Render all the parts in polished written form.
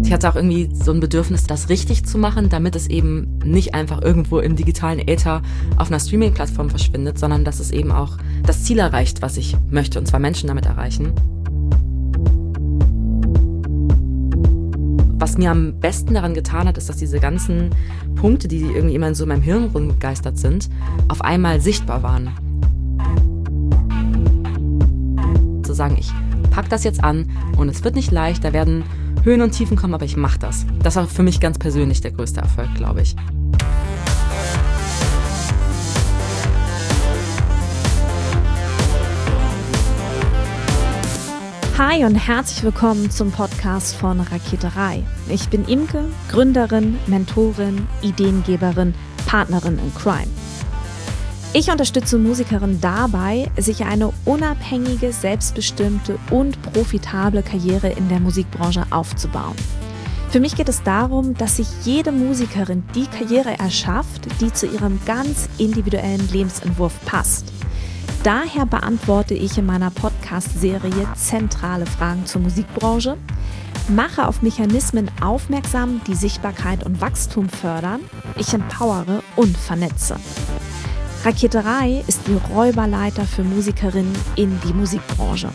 Ich hatte auch irgendwie so ein Bedürfnis, das richtig zu machen, damit es eben nicht einfach irgendwo im digitalen Äther auf einer Streaming-Plattform verschwindet, sondern dass es eben auch das Ziel erreicht, was ich möchte, und zwar Menschen damit erreichen. Was mir am besten daran getan hat, ist, dass diese ganzen Punkte, die irgendwie immer so in meinem Hirn rumgegeistert sind, auf einmal sichtbar waren. Zu sagen, ich pack das jetzt an und es wird nicht leicht, da werden Höhen und Tiefen kommen, aber ich mache das. Das war für mich ganz persönlich der größte Erfolg, glaube ich. Hi und herzlich willkommen zum Podcast von Raketerei. Ich bin Imke, Gründerin, Mentorin, Ideengeberin, Partnerin in Crime. Ich unterstütze Musikerinnen dabei, sich eine unabhängige, selbstbestimmte und profitable Karriere in der Musikbranche aufzubauen. Für mich geht es darum, dass sich jede Musikerin die Karriere erschafft, die zu ihrem ganz individuellen Lebensentwurf passt. Daher beantworte ich in meiner Podcast-Serie zentrale Fragen zur Musikbranche, mache auf Mechanismen aufmerksam, die Sichtbarkeit und Wachstum fördern, ich empowere und vernetze. Raketerei ist die Räuberleiter für Musikerinnen in die Musikbranche.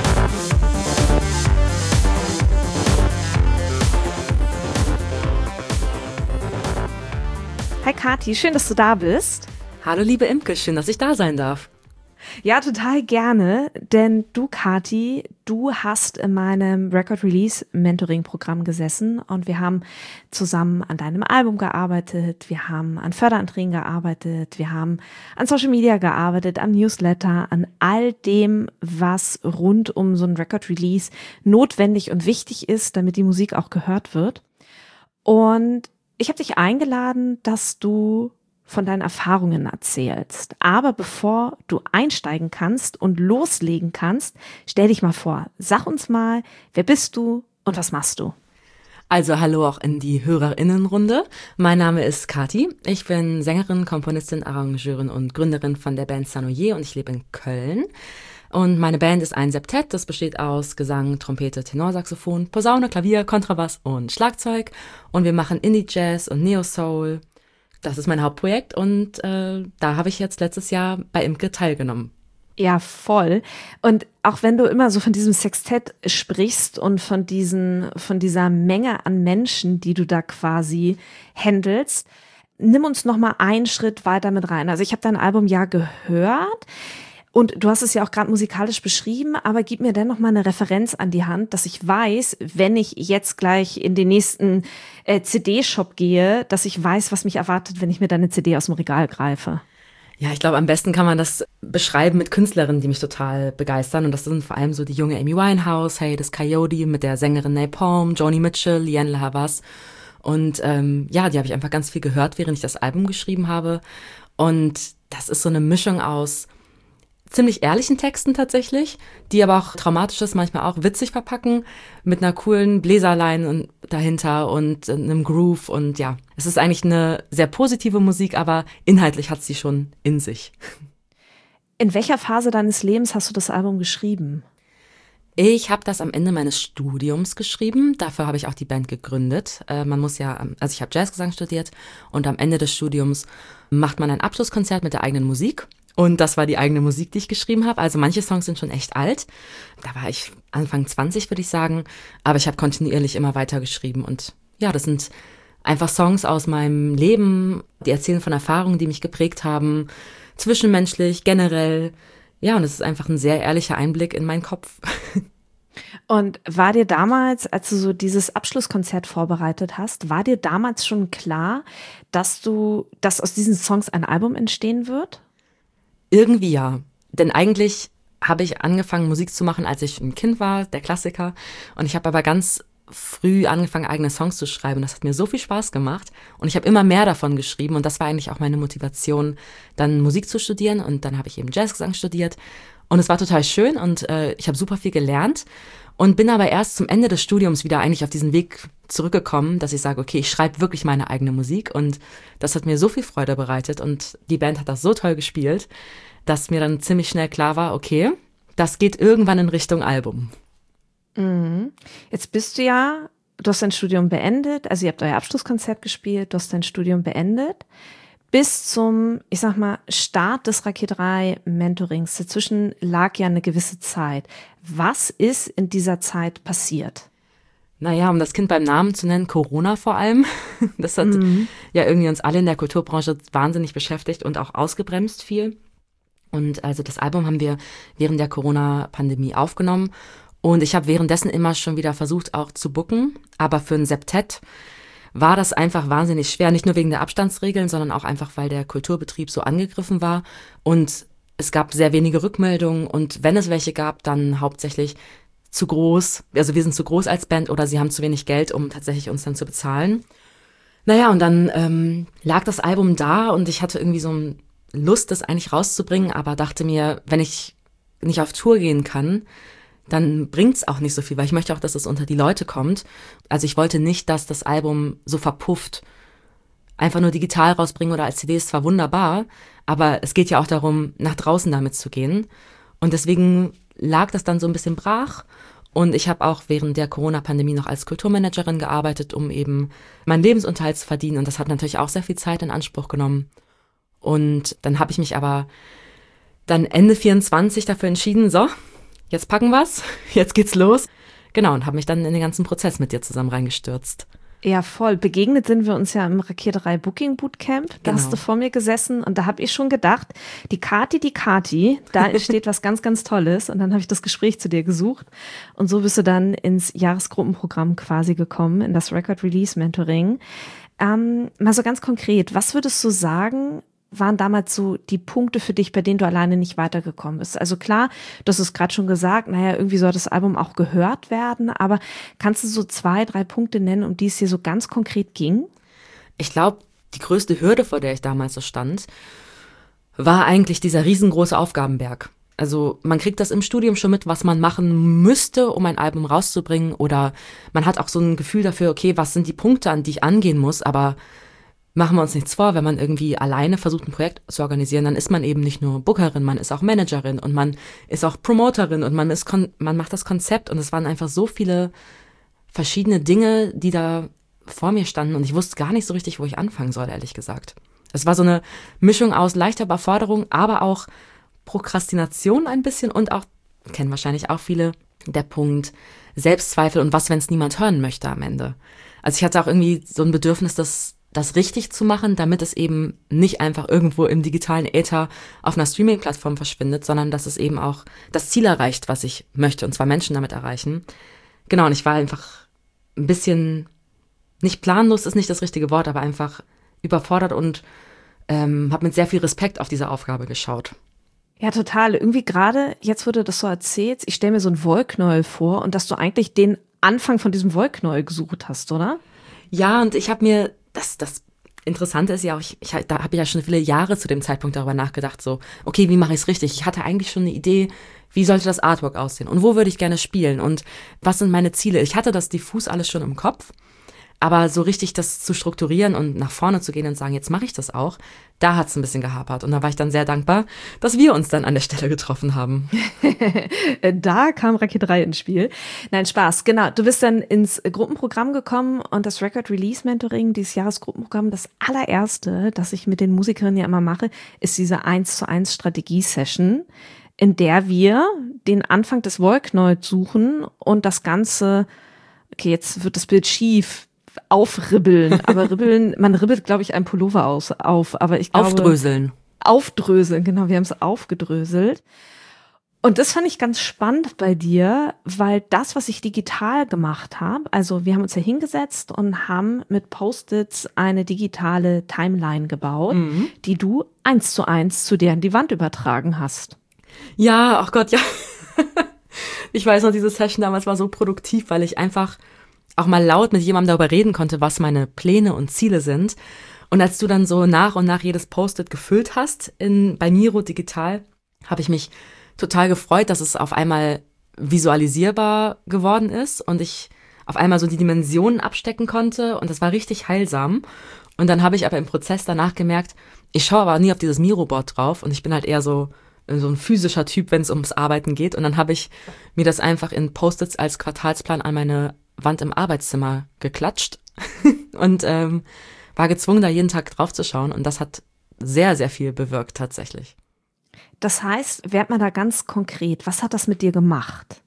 Hi Kathi, schön, dass du da bist. Hallo liebe Imke, schön, dass ich da sein darf. Ja, total gerne, denn du, Kathi, du hast in meinem Record-Release-Mentoring-Programm gesessen und wir haben zusammen an deinem Album gearbeitet, wir haben an Förderanträgen gearbeitet, wir haben an Social Media gearbeitet, am Newsletter, an all dem, was rund um so ein Record-Release notwendig und wichtig ist, damit die Musik auch gehört wird. Und ich habe dich eingeladen, dass du von deinen Erfahrungen erzählst. Aber bevor du einsteigen kannst und loslegen kannst, stell dich mal vor. Sag uns mal, wer bist du und was machst du? Also hallo auch in die HörerInnenrunde. Mein Name ist Kathi. Ich bin Sängerin, Komponistin, Arrangeurin und Gründerin von der Band Sanoyer und ich lebe in Köln. Und meine Band ist ein Septett, das besteht aus Gesang, Trompete, Tenorsaxophon, Posaune, Klavier, Kontrabass und Schlagzeug. Und wir machen Indie-Jazz und Neo-Soul. Das ist mein Hauptprojekt und da habe ich jetzt letztes Jahr bei Imke teilgenommen. Ja, voll. Und auch wenn du immer so von diesem Sextett sprichst und von dieser Menge an Menschen, die du da quasi handelst, nimm uns noch mal einen Schritt weiter mit rein. Also ich habe dein Album ja gehört. Und du hast es ja auch gerade musikalisch beschrieben, aber gib mir dennoch mal eine Referenz an die Hand, dass ich weiß, wenn ich jetzt gleich in den nächsten CD-Shop gehe, dass ich weiß, was mich erwartet, wenn ich mir deine CD aus dem Regal greife. Ja, ich glaube, am besten kann man das beschreiben mit Künstlerinnen, die mich total begeistern. Und das sind vor allem so die junge Amy Winehouse, Hey, das Coyote mit der Sängerin Napalm, Joni Mitchell, Lianne La Havas. Und ja, die habe ich einfach ganz viel gehört, während ich das Album geschrieben habe. Und das ist so eine Mischung aus ziemlich ehrlichen Texten tatsächlich, die aber auch Traumatisches manchmal auch witzig verpacken, mit einer coolen Bläserline dahinter und einem Groove. Und ja, es ist eigentlich eine sehr positive Musik, aber inhaltlich hat sie schon in sich. In welcher Phase deines Lebens hast du das Album geschrieben? Ich habe das am Ende meines Studiums geschrieben. Dafür habe ich auch die Band gegründet. Man muss ja, also ich habe Jazzgesang studiert und am Ende des Studiums macht man ein Abschlusskonzert mit der eigenen Musik. Und das war die eigene Musik, die ich geschrieben habe. Also manche Songs sind schon echt alt. Da war ich Anfang 20, würde ich sagen. Aber ich habe kontinuierlich immer weiter geschrieben. Und ja, das sind einfach Songs aus meinem Leben. Die erzählen von Erfahrungen, die mich geprägt haben. Zwischenmenschlich, generell. Ja, und es ist einfach ein sehr ehrlicher Einblick in meinen Kopf. Und war dir damals, als du so dieses Abschlusskonzert vorbereitet hast, war dir damals schon klar, dass aus diesen Songs ein Album entstehen wird? Irgendwie ja, denn eigentlich habe ich angefangen, Musik zu machen, als ich ein Kind war, der Klassiker. Und ich habe aber ganz früh angefangen, eigene Songs zu schreiben. Das hat mir so viel Spaß gemacht und ich habe immer mehr davon geschrieben. Und das war eigentlich auch meine Motivation, dann Musik zu studieren. Und dann habe ich eben Jazzgesang studiert. Und es war total schön und ich habe super viel gelernt. Und bin aber erst zum Ende des Studiums wieder eigentlich auf diesen Weg zurückgekommen, dass ich sage, okay, ich schreibe wirklich meine eigene Musik. Und das hat mir so viel Freude bereitet. Und die Band hat das so toll gespielt, dass mir dann ziemlich schnell klar war, okay, das geht irgendwann in Richtung Album. Mhm. Jetzt bist du ja du hast dein Studium beendet, also ihr habt euer Abschlusskonzert gespielt, du hast dein Studium beendet. Bis zum, ich sag mal, Start des Rakete 3 Mentorings. Dazwischen lag ja eine gewisse Zeit. Was ist in dieser Zeit passiert? Naja, um das Kind beim Namen zu nennen, Corona vor allem. Das hat ja irgendwie uns alle in der Kulturbranche wahnsinnig beschäftigt und auch ausgebremst viel. Und also das Album haben wir während der Corona-Pandemie aufgenommen. Und ich habe währenddessen immer schon wieder versucht, auch zu booken. Aber für ein Septett war das einfach wahnsinnig schwer. Nicht nur wegen der Abstandsregeln, sondern auch einfach, weil der Kulturbetrieb so angegriffen war. Und es gab sehr wenige Rückmeldungen. Und wenn es welche gab, dann hauptsächlich zu groß. Also wir sind zu groß als Band oder sie haben zu wenig Geld, um tatsächlich uns dann zu bezahlen. Naja, und dann lag das Album da und ich hatte irgendwie so eine Lust, das eigentlich rauszubringen, aber dachte mir, wenn ich nicht auf Tour gehen kann, dann bringt's auch nicht so viel, weil ich möchte auch, dass es unter die Leute kommt. Also ich wollte nicht, dass das Album so verpufft. Einfach nur digital rausbringen oder als CD ist zwar wunderbar, aber es geht ja auch darum, nach draußen damit zu gehen. Und deswegen lag das dann so ein bisschen brach. Und ich habe auch während der Corona-Pandemie noch als Kulturmanagerin gearbeitet, um eben meinen Lebensunterhalt zu verdienen. Und das hat natürlich auch sehr viel Zeit in Anspruch genommen. Und dann habe ich mich aber dann Ende 24 dafür entschieden, so, jetzt packen wir's, jetzt geht's los. Genau, und habe mich dann in den ganzen Prozess mit dir zusammen reingestürzt. Ja, voll. Begegnet sind wir uns ja im Rakete 3 Booking Bootcamp. Da Genau. hast du vor mir gesessen und da habe ich schon gedacht, die Kati, da entsteht was ganz, ganz Tolles. Und dann habe ich das Gespräch zu dir gesucht. Und so bist du dann ins Jahresgruppenprogramm quasi gekommen, in das Record Release Mentoring. Mal so ganz konkret, was würdest du sagen, waren damals so die Punkte für dich, bei denen du alleine nicht weitergekommen bist? Also klar, du hast es gerade schon gesagt, naja, irgendwie soll das Album auch gehört werden, aber kannst du so 2, 3 Punkte nennen, um die es dir so ganz konkret ging? Ich glaube, die größte Hürde, vor der ich damals so stand, war eigentlich dieser riesengroße Aufgabenberg. Also man kriegt das im Studium schon mit, was man machen müsste, um ein Album rauszubringen, oder man hat auch so ein Gefühl dafür, okay, was sind die Punkte, an die ich angehen muss, aber machen wir uns nichts vor, wenn man irgendwie alleine versucht, ein Projekt zu organisieren, dann ist man eben nicht nur Bookerin, man ist auch Managerin und man ist auch Promoterin und man macht das Konzept, und es waren einfach so viele verschiedene Dinge, die da vor mir standen, und ich wusste gar nicht so richtig, wo ich anfangen soll, ehrlich gesagt. Es war so eine Mischung aus leichter Überforderung, aber auch Prokrastination ein bisschen und auch, kennen wahrscheinlich auch viele, der Punkt Selbstzweifel und was, wenn es niemand hören möchte am Ende. Also ich hatte auch irgendwie so ein Bedürfnis, das richtig zu machen, damit es eben nicht einfach irgendwo im digitalen Äther auf einer Streaming-Plattform verschwindet, sondern dass es eben auch das Ziel erreicht, was ich möchte, und zwar Menschen damit erreichen. Genau, und ich war einfach ein bisschen, nicht planlos ist nicht das richtige Wort, aber einfach überfordert und habe mit sehr viel Respekt auf diese Aufgabe geschaut. Ja, total. Irgendwie gerade, jetzt wo du das so erzählst, ich stelle mir so ein Wollknäuel vor und dass du eigentlich den Anfang von diesem Wollknäuel gesucht hast, oder? Ja, und ich habe mir, das Interessante ist ja auch, da habe ich ja schon viele Jahre zu dem Zeitpunkt darüber nachgedacht, so, okay, wie mache ich es richtig? Ich hatte eigentlich schon eine Idee, wie sollte das Artwork aussehen und wo würde ich gerne spielen und was sind meine Ziele? Ich hatte das diffus alles schon im Kopf, aber so richtig das zu strukturieren und nach vorne zu gehen und sagen, jetzt mache ich das auch, da hat es ein bisschen gehapert. Und da war ich dann sehr dankbar, dass wir uns dann an der Stelle getroffen haben. Da kam Rakete 3 ins Spiel. Nein, Spaß. Genau, du bist dann ins Gruppenprogramm gekommen und das Record Release Mentoring, dieses Jahresgruppenprogramm, das allererste, das ich mit den Musikerinnen ja immer mache, ist diese 1:1 Strategie-Session, in der wir den Anfang des Wollknäuels suchen und das Ganze, okay, jetzt wird das Bild schief, aufribbeln, aber man ribbelt, glaube ich, einen Pullover auf, aber ich glaube... Aufdröseln, genau, wir haben es aufgedröselt. Und das fand ich ganz spannend bei dir, weil das, was ich digital gemacht habe, also wir haben uns ja hingesetzt und haben mit Post-its eine digitale Timeline gebaut, die du 1:1 zu dir an die Wand übertragen hast. Ja, ach Gott, ja. Ich weiß noch, diese Session damals war so produktiv, weil ich einfach auch mal laut mit jemandem darüber reden konnte, was meine Pläne und Ziele sind. Und als du dann so nach und nach jedes Post-it gefüllt hast bei Miro digital, habe ich mich total gefreut, dass es auf einmal visualisierbar geworden ist und ich auf einmal so die Dimensionen abstecken konnte, und das war richtig heilsam. Und dann habe ich aber im Prozess danach gemerkt, ich schaue aber nie auf dieses Miro-Board drauf, und ich bin halt eher so ein physischer Typ, wenn es ums Arbeiten geht. Und dann habe ich mir das einfach in Post-its als Quartalsplan an meine Wand im Arbeitszimmer geklatscht und war gezwungen, da jeden Tag drauf zu schauen. Und das hat sehr, sehr viel bewirkt tatsächlich. Das heißt, werd mal da ganz konkret, was hat das mit dir gemacht?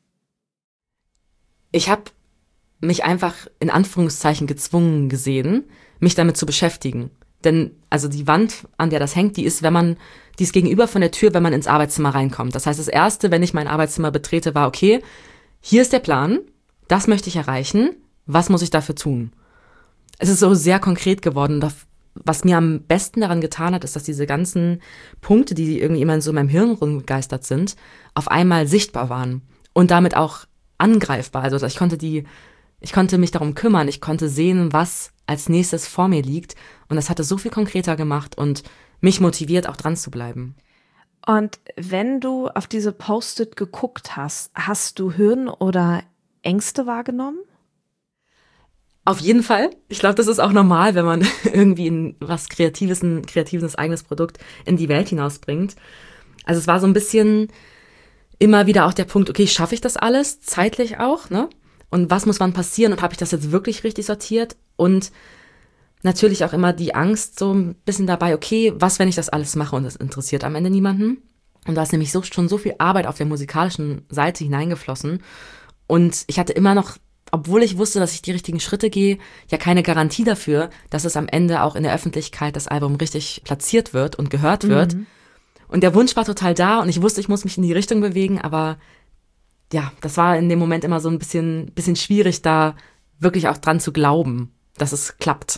Ich habe mich einfach in Anführungszeichen gezwungen gesehen, mich damit zu beschäftigen. Denn also die Wand, an der das hängt, die ist gegenüber von der Tür, wenn man ins Arbeitszimmer reinkommt. Das heißt, das Erste, wenn ich mein Arbeitszimmer betrete, war, okay, hier ist der Plan, das möchte ich erreichen, was muss ich dafür tun? Es ist so sehr konkret geworden. Was mir am besten daran getan hat, ist, dass diese ganzen Punkte, die irgendwie immer so in meinem Hirn rumgegeistert sind, auf einmal sichtbar waren und damit auch angreifbar. Also ich konnte mich darum kümmern, ich konnte sehen, was als nächstes vor mir liegt. Und das hat es so viel konkreter gemacht und mich motiviert, auch dran zu bleiben. Und wenn du auf diese Post-it geguckt hast, hast du Hürden oder Ängste wahrgenommen? Auf jeden Fall. Ich glaube, das ist auch normal, wenn man irgendwie ein kreatives eigenes Produkt in die Welt hinausbringt. Also es war so ein bisschen immer wieder auch der Punkt, okay, schaffe ich das alles? Zeitlich auch, ne? Und was muss wann passieren? Und habe ich das jetzt wirklich richtig sortiert? Und natürlich auch immer die Angst so ein bisschen dabei, okay, was, wenn ich das alles mache und das interessiert am Ende niemanden? Und da ist nämlich schon so viel Arbeit auf der musikalischen Seite hineingeflossen. Und ich hatte immer noch, obwohl ich wusste, dass ich die richtigen Schritte gehe, ja keine Garantie dafür, dass es am Ende auch in der Öffentlichkeit das Album richtig platziert wird und gehört wird. Und der Wunsch war total da und ich wusste, ich muss mich in die Richtung bewegen, aber ja, das war in dem Moment immer so ein bisschen schwierig, da wirklich auch dran zu glauben, dass es klappt.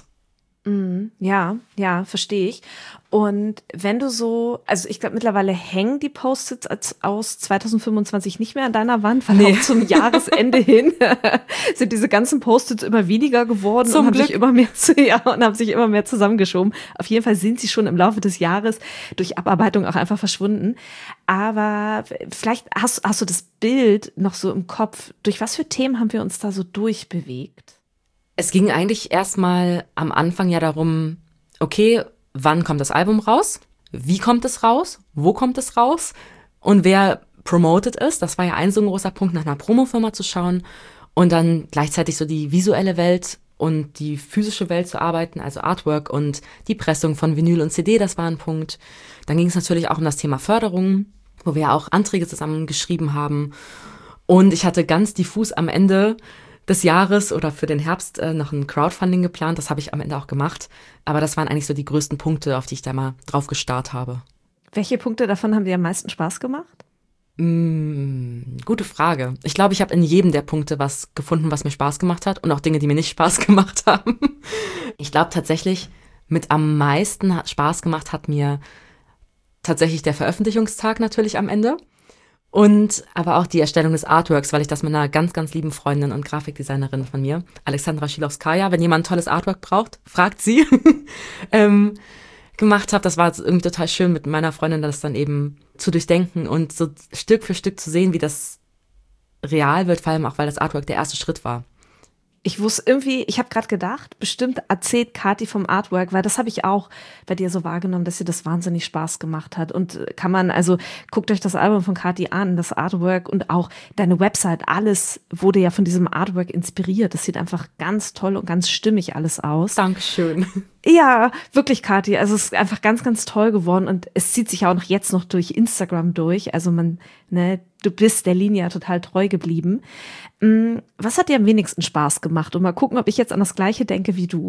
Ja, verstehe ich. Und wenn du so, also ich glaube, mittlerweile hängen die Post-its aus 2025 nicht mehr an deiner Wand, weil auch zum Jahresende hin sind diese ganzen Post-its immer weniger geworden und haben sich immer mehr zusammengeschoben. Auf jeden Fall sind sie schon im Laufe des Jahres durch Abarbeitung auch einfach verschwunden. Aber vielleicht hast du das Bild noch so im Kopf. Durch was für Themen haben wir uns da so durchbewegt? Es ging eigentlich erstmal am Anfang ja darum, okay, wann kommt das Album raus? Wie kommt es raus? Wo kommt es raus? Und wer promotet es? Das war ja ein so ein großer Punkt, nach einer Promofirma zu schauen und dann gleichzeitig so die visuelle Welt und die physische Welt zu arbeiten, also Artwork und die Pressung von Vinyl und CD, das war ein Punkt. Dann ging es natürlich auch um das Thema Förderung, wo wir ja auch Anträge zusammen geschrieben haben. Und ich hatte ganz diffus am Ende des Jahres oder für den Herbst noch ein Crowdfunding geplant. Das habe ich am Ende auch gemacht. Aber das waren eigentlich so die größten Punkte, auf die ich da mal drauf gestarrt habe. Welche Punkte davon haben dir am meisten Spaß gemacht? Gute Frage. Ich glaube, ich habe in jedem der Punkte was gefunden, was mir Spaß gemacht hat und auch Dinge, die mir nicht Spaß gemacht haben. Ich glaube tatsächlich, mit am meisten Spaß gemacht hat mir tatsächlich der Veröffentlichungstag natürlich am Ende. Und aber auch die Erstellung des Artworks, weil ich das mit einer ganz, ganz lieben Freundin und Grafikdesignerin von mir, Alexandra Schilowskaja, wenn jemand ein tolles Artwork braucht, fragt sie, gemacht habe. Das war irgendwie total schön, mit meiner Freundin das dann eben zu durchdenken und so Stück für Stück zu sehen, wie das real wird, vor allem auch, weil das Artwork der erste Schritt war. Ich habe gerade gedacht, bestimmt erzählt Kathi vom Artwork, weil das habe ich auch bei dir so wahrgenommen, dass dir das wahnsinnig Spaß gemacht hat. Und guckt euch das Album von Kathi an, das Artwork und auch deine Website, alles wurde ja von diesem Artwork inspiriert. Das sieht einfach ganz toll und ganz stimmig alles aus. Dankeschön. Ja, wirklich, Kathi. Also es ist einfach ganz, ganz toll geworden und es zieht sich auch noch jetzt noch durch Instagram durch. Also du bist der Linie ja total treu geblieben. Was hat dir am wenigsten Spaß gemacht? Und mal gucken, ob ich jetzt an das Gleiche denke wie du.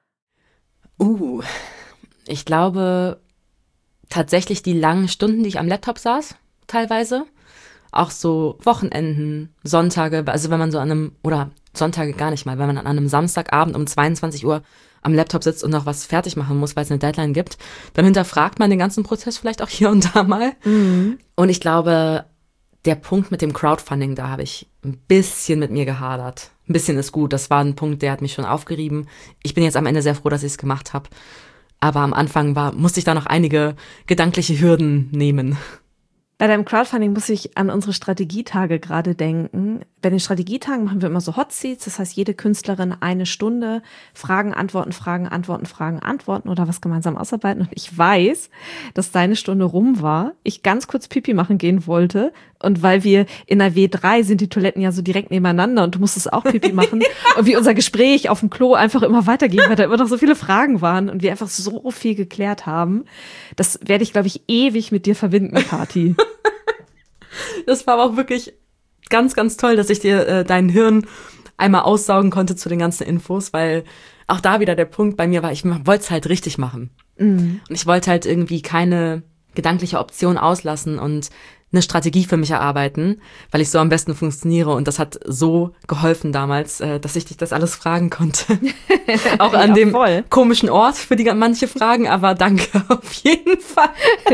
Ich glaube tatsächlich die langen Stunden, die ich am Laptop saß, teilweise. Auch so Wochenenden, Sonntage, also wenn man oder Sonntage gar nicht mal, wenn man an einem Samstagabend um 22 Uhr am Laptop sitzt und noch was fertig machen muss, weil es eine Deadline gibt, dann hinterfragt man den ganzen Prozess vielleicht auch hier und da mal. Und ich glaube, der Punkt mit dem Crowdfunding, da habe ich ein bisschen mit mir gehadert. Ein bisschen ist gut, das war ein Punkt, der hat mich schon aufgerieben. Ich bin jetzt am Ende sehr froh, dass ich es gemacht habe. Aber am Anfang musste ich da noch einige gedankliche Hürden nehmen. Bei deinem Crowdfunding muss ich an unsere Strategietage gerade denken. Bei den Strategietagen machen wir immer so Hot Seats. Das heißt, jede Künstlerin 1 Stunde Fragen, Antworten, Fragen, Antworten, Fragen, Antworten oder was gemeinsam ausarbeiten. Und ich weiß, dass deine Stunde rum war. Ich ganz kurz Pipi machen gehen wollte Und weil wir in der W3 sind die Toiletten ja so direkt nebeneinander und du musstest auch Pipi machen. Und wie unser Gespräch auf dem Klo einfach immer weiterging, weil da immer noch so viele Fragen waren und wir einfach so viel geklärt haben. Das werde ich, glaube ich, ewig mit dir verbinden, Kathi. Das war aber auch wirklich ganz, ganz toll, dass ich dir dein Hirn einmal aussaugen konnte zu den ganzen Infos, weil auch da wieder der Punkt bei mir war, ich wollte es halt richtig machen. Und ich wollte halt irgendwie keine gedankliche Option auslassen und eine Strategie für mich erarbeiten, weil ich so am besten funktioniere. Und das hat so geholfen damals, dass ich dich das alles fragen konnte. Auch an dem komischen Ort für die manche Fragen, aber danke auf jeden Fall.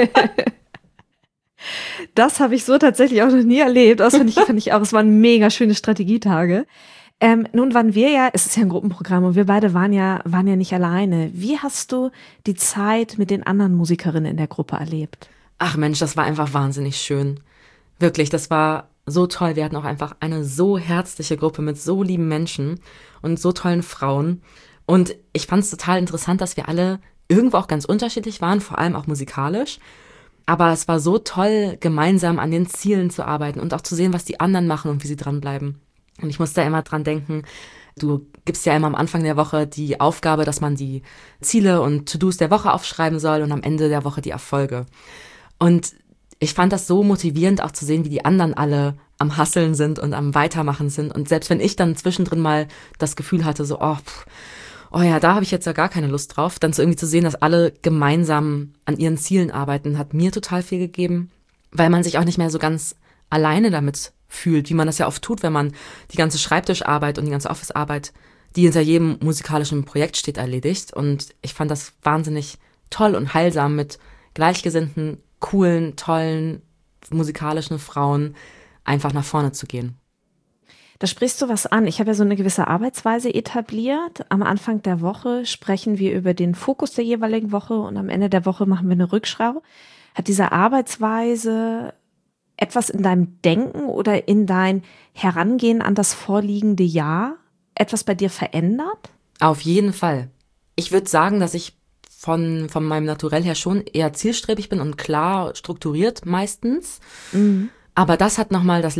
Das habe ich so tatsächlich auch noch nie erlebt. Das fand ich auch, es waren mega schöne Strategietage. Nun waren wir ja, es ist ja ein Gruppenprogramm und wir beide waren ja nicht alleine. Wie hast du die Zeit mit den anderen Musikerinnen in der Gruppe erlebt? Ach Mensch, das war einfach wahnsinnig schön. Wirklich, das war so toll. Wir hatten auch einfach eine so herzliche Gruppe mit so lieben Menschen und so tollen Frauen. Und ich fand es total interessant, dass wir alle irgendwo auch ganz unterschiedlich waren, vor allem auch musikalisch. Aber es war so toll, gemeinsam an den Zielen zu arbeiten und auch zu sehen, was die anderen machen und wie sie dranbleiben. Und ich muss da immer dran denken, du gibst ja immer am Anfang der Woche die Aufgabe, dass man die Ziele und To-Dos der Woche aufschreiben soll und am Ende der Woche die Erfolge. Und ich fand das so motivierend, auch zu sehen, wie die anderen alle am Hasseln sind und am Weitermachen sind. Und selbst wenn ich dann zwischendrin mal das Gefühl hatte, so, oh ja, da habe ich jetzt ja gar keine Lust drauf, dann so irgendwie zu sehen, dass alle gemeinsam an ihren Zielen arbeiten, hat mir total viel gegeben, weil man sich auch nicht mehr so ganz alleine damit fühlt, wie man das ja oft tut, wenn man die ganze Schreibtischarbeit und die ganze Officearbeit, die hinter jedem musikalischen Projekt steht, erledigt. Und ich fand das wahnsinnig toll und heilsam, mit gleichgesinnten, coolen, tollen, musikalischen Frauen einfach nach vorne zu gehen. Da sprichst du was an. Ich habe ja so eine gewisse Arbeitsweise etabliert. Am Anfang der Woche sprechen wir über den Fokus der jeweiligen Woche und am Ende der Woche machen wir eine Rückschau. Hat diese Arbeitsweise etwas in deinem Denken oder in dein Herangehen an das vorliegende Jahr etwas bei dir verändert? Auf jeden Fall. Ich würde sagen, dass ich von meinem Naturell her schon eher zielstrebig bin und klar strukturiert meistens. Mhm. Aber das hat nochmal die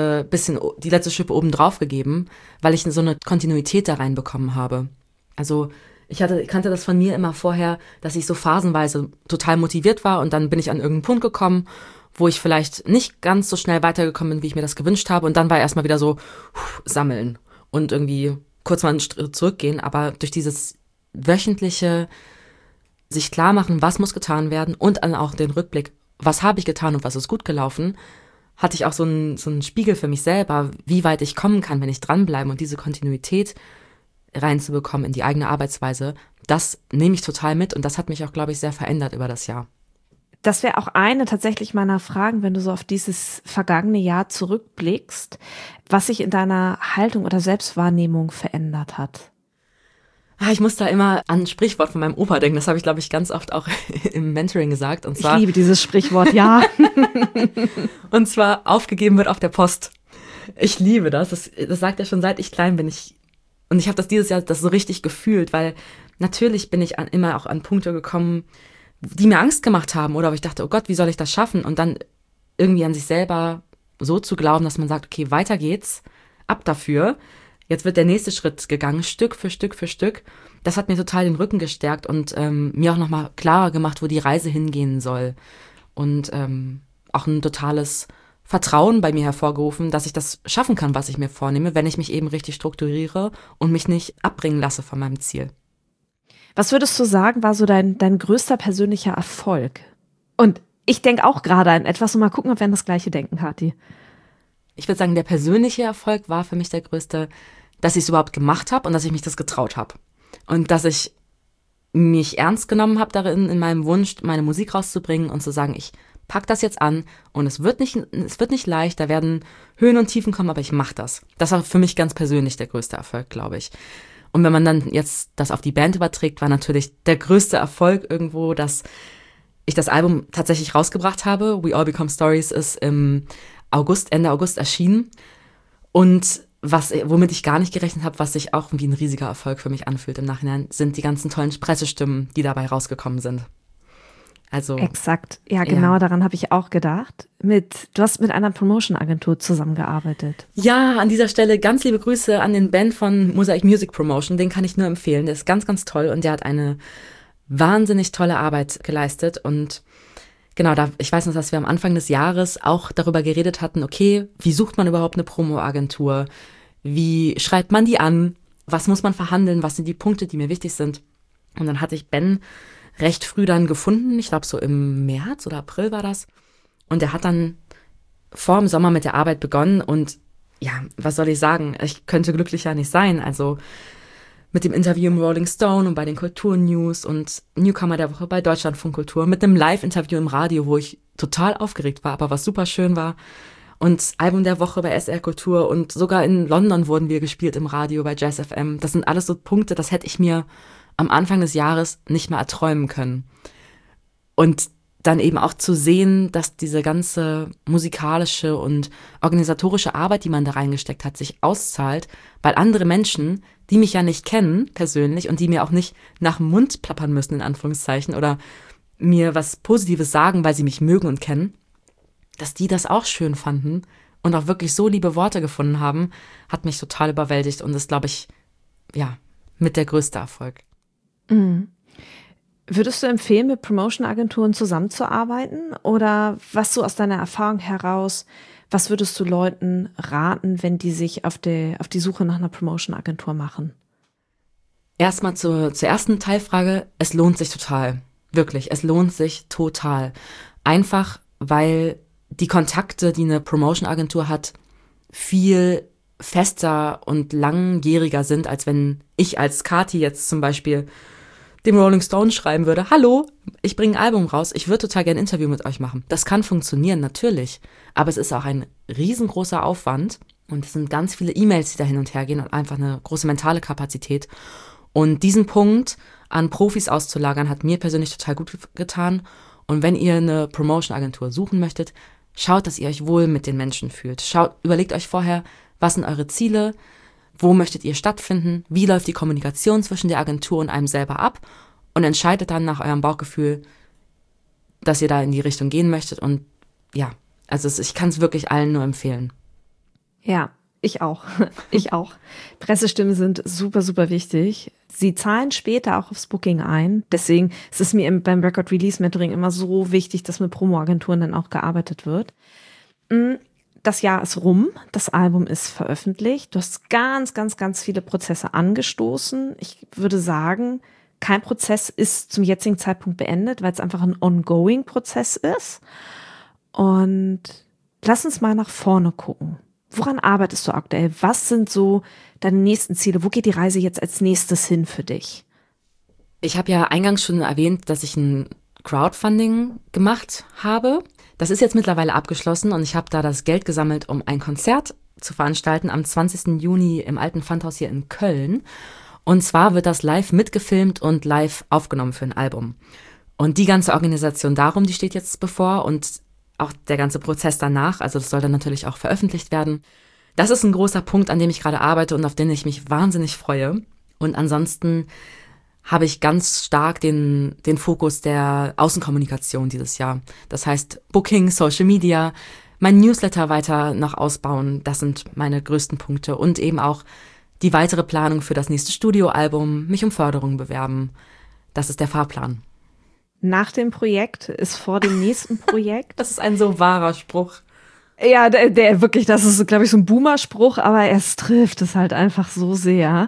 letzte Schippe oben drauf gegeben, weil ich so eine Kontinuität da reinbekommen habe. Also ich kannte das von mir immer vorher, dass ich so phasenweise total motiviert war und dann bin ich an irgendeinen Punkt gekommen, wo ich vielleicht nicht ganz so schnell weitergekommen bin, wie ich mir das gewünscht habe. Und dann war erstmal wieder so sammeln und irgendwie kurz mal einen Schritt zurückgehen. Aber durch dieses wöchentliche sich klar machen, was muss getan werden und dann auch den Rückblick, was habe ich getan und was ist gut gelaufen, hatte ich auch so einen Spiegel für mich selber, wie weit ich kommen kann, wenn ich dranbleibe und diese Kontinuität reinzubekommen in die eigene Arbeitsweise, das nehme ich total mit und das hat mich auch, glaube ich, sehr verändert über das Jahr. Das wäre auch eine tatsächlich meiner Fragen, wenn du so auf dieses vergangene Jahr zurückblickst, was sich in deiner Haltung oder Selbstwahrnehmung verändert hat. Ich muss da immer an ein Sprichwort von meinem Opa denken. Das habe ich, glaube ich, ganz oft auch im Mentoring gesagt. Und zwar, ich liebe dieses Sprichwort, ja. Und zwar, aufgegeben wird auf der Post. Ich liebe das. Das sagt er schon, seit ich klein bin. Und ich habe das dieses Jahr so richtig gefühlt, weil natürlich bin ich immer auch an Punkte gekommen, die mir Angst gemacht haben. Oder wo ich dachte, oh Gott, wie soll ich das schaffen? Und dann irgendwie an sich selber so zu glauben, dass man sagt, okay, weiter geht's, ab dafür. Jetzt wird der nächste Schritt gegangen, Stück für Stück für Stück. Das hat mir total den Rücken gestärkt und mir auch nochmal klarer gemacht, wo die Reise hingehen soll. Und auch ein totales Vertrauen bei mir hervorgerufen, dass ich das schaffen kann, was ich mir vornehme, wenn ich mich eben richtig strukturiere und mich nicht abbringen lasse von meinem Ziel. Was würdest du sagen, war so dein größter persönlicher Erfolg? Und ich denke auch gerade an etwas und mal gucken, ob wir an das Gleiche denken, Kathi. Ich würde sagen, der persönliche Erfolg war für mich der größte, dass ich es überhaupt gemacht habe und dass ich mich das getraut habe. Und dass ich mich ernst genommen habe darin, in meinem Wunsch, meine Musik rauszubringen und zu sagen, ich pack das jetzt an und es wird nicht leicht, da werden Höhen und Tiefen kommen, aber ich mache das. Das war für mich ganz persönlich der größte Erfolg, glaube ich. Und wenn man dann jetzt das auf die Band überträgt, war natürlich der größte Erfolg irgendwo, dass ich das Album tatsächlich rausgebracht habe. We All Become Stories ist im Ende August erschienen. Und womit ich gar nicht gerechnet habe, was sich auch wie ein riesiger Erfolg für mich anfühlt im Nachhinein, sind die ganzen tollen Pressestimmen, die dabei rausgekommen sind. Also exakt. Ja, genau, daran habe ich auch gedacht. Du hast mit einer Promotion-Agentur zusammengearbeitet. Ja, an dieser Stelle ganz liebe Grüße an den Ben von Mosaic Music Promotion. Den kann ich nur empfehlen. Der ist ganz, ganz toll und der hat eine wahnsinnig tolle Arbeit geleistet. Und genau, ich weiß noch, dass wir am Anfang des Jahres auch darüber geredet hatten, okay, wie sucht man überhaupt eine Promo-Agentur? Wie schreibt man die an? Was muss man verhandeln? Was sind die Punkte, die mir wichtig sind? Und dann hatte ich Ben recht früh dann gefunden. Ich glaube, so im März oder April war das. Und er hat dann vor dem Sommer mit der Arbeit begonnen. Und ja, was soll ich sagen? Ich könnte glücklicher nicht sein. Also mit dem Interview im Rolling Stone und bei den Kulturnews und Newcomer der Woche bei Deutschlandfunk Kultur, mit einem Live-Interview im Radio, wo ich total aufgeregt war, aber was super schön war. Und Album der Woche bei SR Kultur und sogar in London wurden wir gespielt im Radio bei Jazz FM. Das sind alles so Punkte, das hätte ich mir am Anfang des Jahres nicht mehr erträumen können. Und dann eben auch zu sehen, dass diese ganze musikalische und organisatorische Arbeit, die man da reingesteckt hat, sich auszahlt, weil andere Menschen, die mich ja nicht kennen persönlich und die mir auch nicht nach dem Mund plappern müssen, in Anführungszeichen, oder mir was Positives sagen, weil sie mich mögen und kennen, dass die das auch schön fanden und auch wirklich so liebe Worte gefunden haben, hat mich total überwältigt und ist, glaube ich, ja, mit der größte Erfolg. Mhm. Würdest du empfehlen, mit Promotion-Agenturen zusammenzuarbeiten? Oder was so aus deiner Erfahrung heraus, was würdest du Leuten raten, wenn die sich auf die Suche nach einer Promotion-Agentur machen? Erstmal zur ersten Teilfrage. Es lohnt sich total. Wirklich, es lohnt sich total. Einfach, weil die Kontakte, die eine Promotion-Agentur hat, viel fester und langjähriger sind, als wenn ich als Kati jetzt zum Beispiel dem Rolling Stone schreiben würde, hallo, ich bringe ein Album raus, ich würde total gerne ein Interview mit euch machen. Das kann funktionieren, natürlich, aber es ist auch ein riesengroßer Aufwand und es sind ganz viele E-Mails, die da hin und her gehen und einfach eine große mentale Kapazität. Und diesen Punkt an Profis auszulagern, hat mir persönlich total gut getan. Und wenn ihr eine Promotion-Agentur suchen möchtet, schaut, dass ihr euch wohl mit den Menschen fühlt. Überlegt euch vorher, was sind eure Ziele, wo möchtet ihr stattfinden, wie läuft die Kommunikation zwischen der Agentur und einem selber ab und entscheidet dann nach eurem Bauchgefühl, dass ihr da in die Richtung gehen möchtet. Und ja, also ich kann es wirklich allen nur empfehlen. Ja, ich auch. Ich auch. Pressestimmen sind super, super wichtig. Sie zahlen später auch aufs Booking ein. Deswegen ist es mir beim Record Release Mentoring immer so wichtig, dass mit Promo-Agenturen dann auch gearbeitet wird. Das Jahr ist rum, das Album ist veröffentlicht. Du hast ganz, ganz, ganz viele Prozesse angestoßen. Ich würde sagen, kein Prozess ist zum jetzigen Zeitpunkt beendet, weil es einfach ein ongoing Prozess ist. Und lass uns mal nach vorne gucken. Woran arbeitest du aktuell? Was sind so deine nächsten Ziele? Wo geht die Reise jetzt als nächstes hin für dich? Ich habe ja eingangs schon erwähnt, dass ich ein Crowdfunding gemacht habe. Das ist jetzt mittlerweile abgeschlossen und ich habe da das Geld gesammelt, um ein Konzert zu veranstalten am 20. Juni im Alten Pfandhaus hier in Köln. Und zwar wird das live mitgefilmt und live aufgenommen für ein Album. Und die ganze Organisation darum, die steht jetzt bevor und auch der ganze Prozess danach, also das soll dann natürlich auch veröffentlicht werden. Das ist ein großer Punkt, an dem ich gerade arbeite und auf den ich mich wahnsinnig freue. Und ansonsten habe ich ganz stark den Fokus der Außenkommunikation dieses Jahr. Das heißt Booking, Social Media, mein Newsletter weiter noch ausbauen, das sind meine größten Punkte. Und eben auch die weitere Planung für das nächste Studioalbum, mich um Förderung bewerben. Das ist der Fahrplan. Nach dem Projekt ist vor dem nächsten Projekt. Das ist ein so wahrer Spruch. Ja, der wirklich, das ist, glaube ich, so ein Boomer-Spruch, aber es trifft es halt einfach so sehr.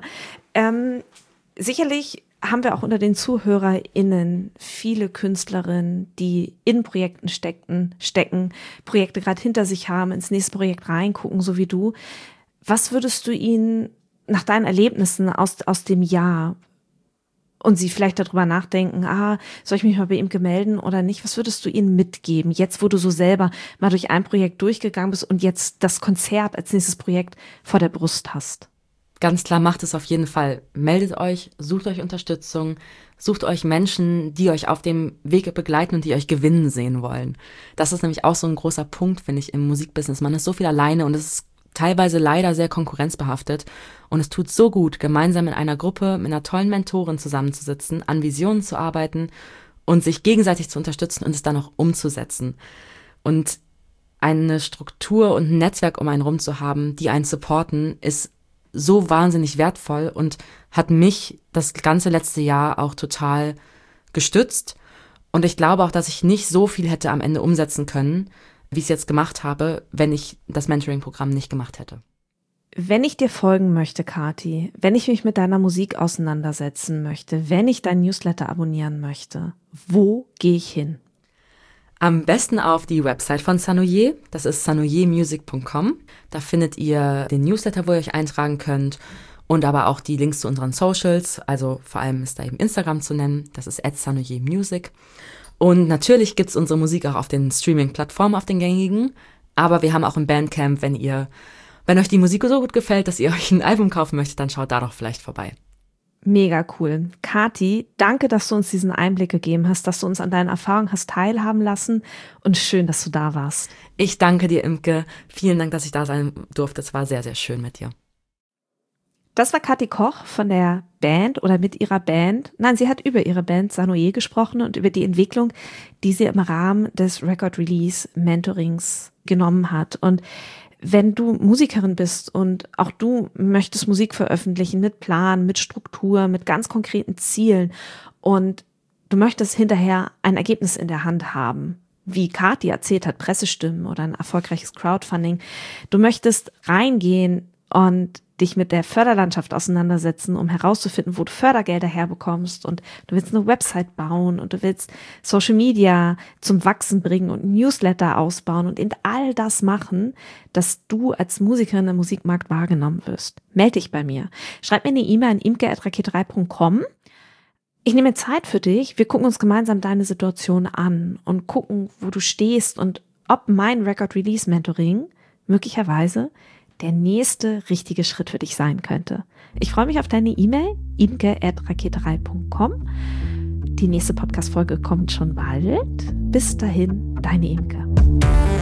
Sicherlich haben wir auch unter den ZuhörerInnen viele Künstlerinnen, die in Projekten stecken, Projekte gerade hinter sich haben, ins nächste Projekt reingucken, so wie du. Was würdest du ihnen nach deinen Erlebnissen aus dem Jahr und sie vielleicht darüber nachdenken, soll ich mich mal bei ihm melden oder nicht? Was würdest du ihnen mitgeben, jetzt wo du so selber mal durch ein Projekt durchgegangen bist und jetzt das Konzert als nächstes Projekt vor der Brust hast? Ganz klar, macht es auf jeden Fall. Meldet euch, sucht euch Unterstützung, sucht euch Menschen, die euch auf dem Weg begleiten und die euch gewinnen sehen wollen. Das ist nämlich auch so ein großer Punkt, finde ich, im Musikbusiness. Man ist so viel alleine und es ist teilweise leider sehr konkurrenzbehaftet. Und es tut so gut, gemeinsam in einer Gruppe mit einer tollen Mentorin zusammenzusitzen, an Visionen zu arbeiten und sich gegenseitig zu unterstützen und es dann auch umzusetzen. Und eine Struktur und ein Netzwerk um einen rum zu haben, die einen supporten, ist so wahnsinnig wertvoll und hat mich das ganze letzte Jahr auch total gestützt. Und ich glaube auch, dass ich nicht so viel hätte am Ende umsetzen können, wie ich es jetzt gemacht habe, wenn ich das Mentoring-Programm nicht gemacht hätte. Wenn ich dir folgen möchte, Kathi, wenn ich mich mit deiner Musik auseinandersetzen möchte, wenn ich dein Newsletter abonnieren möchte, wo gehe ich hin? Am besten auf die Website von Sanoyer, das ist sanoyermusic.com. Da findet ihr den Newsletter, wo ihr euch eintragen könnt und aber auch die Links zu unseren Socials, also vor allem ist da eben Instagram zu nennen, das ist @sanoyermusic. Und natürlich gibt's unsere Musik auch auf den Streaming-Plattformen, auf den gängigen, aber wir haben auch ein Bandcamp, wenn euch die Musik so gut gefällt, dass ihr euch ein Album kaufen möchtet, dann schaut da doch vielleicht vorbei. Mega cool. Kathi, danke, dass du uns diesen Einblick gegeben hast, dass du uns an deinen Erfahrungen hast teilhaben lassen und schön, dass du da warst. Ich danke dir, Imke. Vielen Dank, dass ich da sein durfte. Es war sehr, sehr schön mit dir. Das war Kathi Koch von der Band oder mit ihrer Band. Nein, sie hat über ihre Band Sanoyer gesprochen und über die Entwicklung, die sie im Rahmen des Record Release Mentorings genommen hat. Und wenn du Musikerin bist und auch du möchtest Musik veröffentlichen mit Plan, mit Struktur, mit ganz konkreten Zielen und du möchtest hinterher ein Ergebnis in der Hand haben, wie Kathi erzählt hat, Pressestimmen oder ein erfolgreiches Crowdfunding, du möchtest reingehen und dich mit der Förderlandschaft auseinandersetzen, um herauszufinden, wo du Fördergelder herbekommst und du willst eine Website bauen und du willst Social Media zum Wachsen bringen und Newsletter ausbauen und eben all das machen, dass du als Musikerin im Musikmarkt wahrgenommen wirst. Melde dich bei mir. Schreib mir eine E-Mail an imke@raketerei.com. Ich nehme Zeit für dich. Wir gucken uns gemeinsam deine Situation an und gucken, wo du stehst und ob mein Record Release Mentoring möglicherweise der nächste richtige Schritt für dich sein könnte. Ich freue mich auf deine E-Mail, imke@raketerei.com. Die nächste Podcast-Folge kommt schon bald. Bis dahin, deine Imke.